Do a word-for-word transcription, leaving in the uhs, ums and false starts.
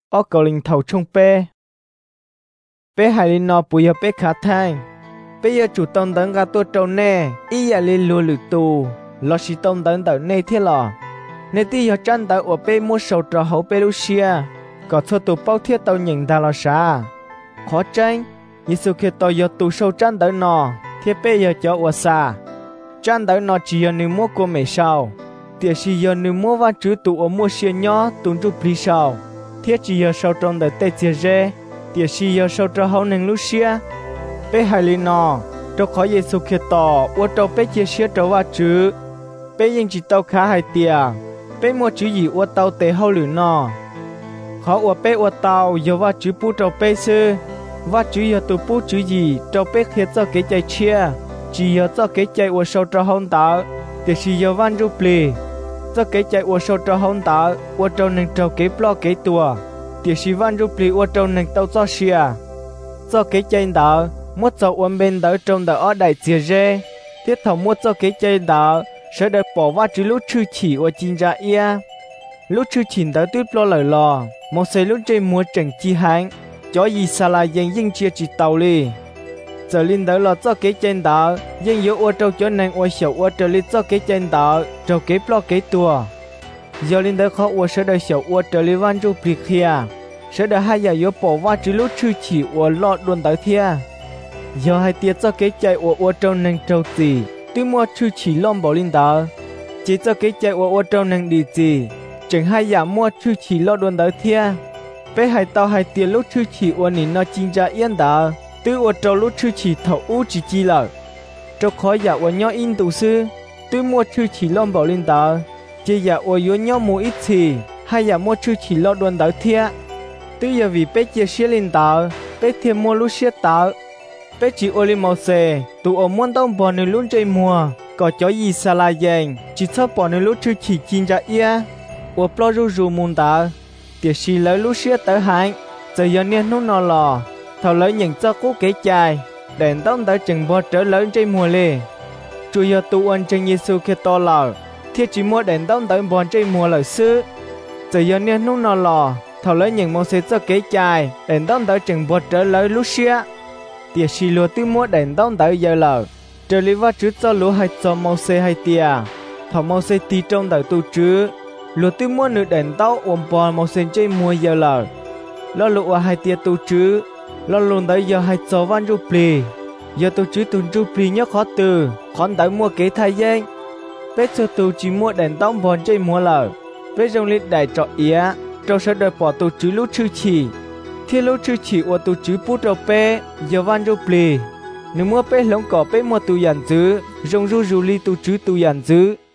ở cầu linh thầu trong pe pe hai linh nọ bùi pe khá thang pe giờ chủ tông tấn gà tua trâu nè ý giờ linh lùa lử tù lo xí tông tấn tờ nè thế lò nè tí giờ chân tờ ở pe mua sầu trò hậu pe lucia có cho tụ bao thiết tàu nhìn ta lo xa khó tranh Giêsu khi tàu giờ tụ sâu chân tờ nọ thiết pe giờ cho ở xa chân tờ nọ chỉ giờ nửa mua của mẹ sao tiệt chỉ giờ nửa mua và chữ tụ ở mua xe nhỏ tụi chụp đi sao thiết chỉ giờ sau trong đời tết chia rẽ tiệt chỉ giờ sau trong hậu nền Lucia bé hai linh nọ trong khỏi Giêsu khi tỏ ở trong bé chia sẻ trong và chữ béยังchỉ tàu khá hai tiệt bé mua chữ gì ở tàu tệ hậu lửa nọ khó ở bé ở tàu giờ và chữ pu trong bé sư và chữ giờ tụ pu chữ gì trong bé khi cho cái chạy chia chỉ giờ cho cái chạy ở sau trong hậu tàu tiệt chỉ giờ van rụp lì cho cái chạy ở sau trong hậu tàu ở trong nền trong cái plo cái tua tiệt chỉ van rụp lì ở trong nền tàu cho xia cho cái chạy đó một cho uốn bên đó trong đó ở đại chia rẽ tiếp theo một cho cái chạy đó sẽ được bỏ vào chữ lúc chữ chỉ ở chính ra ia lúc chữ chỉ đó tuyết lo lời lò một xe lúc chơi mua trần chi hang cho gì xa là dân dân chia chỉ tàu li giờ linh đó là cho cái chạy đó dân yếu ở trong chỗ này ở sầu ở trở lên cho cái chạy đó trong cái lo cái tua giờ linh đó khó ở sẽ được sầu ở trở lên van rụp lì kia sẽ được hai giờ yếu bỏ vào chữ lúc chữ chỉ ở lọt luôn tới thia giờ hai tiết cho cái chạy ở ở trong nền trâu gì tuy mua chữ chỉ lom bỏ linh đó chỉ cho cái chạy ở ở trong nền đi gì chẳng hai giờ mua chữ chỉ lọt luôn tới thia bé hai tao hai tiết lúc chữ chỉ ở nín nó chính ra yên đó từ ở trong lúc chữ chỉ thầu u chỉ chi là cho khỏi giờ ở nhau in tụ sư tuy mua chữ chỉ lom bỏ linh đó chỉ giờ ở yếu nhau mua ít gì hai giờ mua chữ chỉ lọt luôn tới thia từ giờ vì bé chia sẻ linh đó bé thêm mua lúc sẻ đó bé chỉ ô lên màu xe tụ ở muôn đông bỏ nơi lúc chơi mùa có cho gì xa la dành chỉ cho bỏ nơi lúc chơi chỉ chín ra ia ở plo ru ru môn ta tiệt xì lấy lúc sẻ tới hạng giờ giờ nên nó nọ lò thầu lấy những cho cố kế chài đèn tông tới chừng bỏ trở lớn chơi mùa lề chủ giờ tụ ân trên Giêsu khi to lò thiết chỉ mua đèn tông tới bỏ chơi mùa lời xứ giờ giờ nên nó nọ lò thầu lấy những màu xe cho kế chài đèn tông tới chừng bỏ trở lớn lúc sẻ tiệt xì lúa tư mua đèn tông tới giờ lờ trở lý va chữ cho lúa hay cho màu xe hay tiệt thầu màu xe tí trong tới tu chữ lúa tư mua nửa đèn tông ôm bò màu xe chơi mua giờ lờ lo lúa hay tiệt tu chữ lo luôn tới giờ hay cho van rụp lì giờ tu chữ tu rụp lì nhớ khó từ khó tới mua kế thay gian bé cho tu chỉ mua đèn tông bò chơi mua lờ bé trong lịch đại trọ ía trọ sẽ đợi bỏ tu chữ lúc chữ chỉ thiên lúc chữ chỉ ở tu chữ bút đầu pe giờ van rụp lì nếu mua pe lông cỏ pe mua tu dàn dứ rong ru ru li tu chữ tu dàn dứ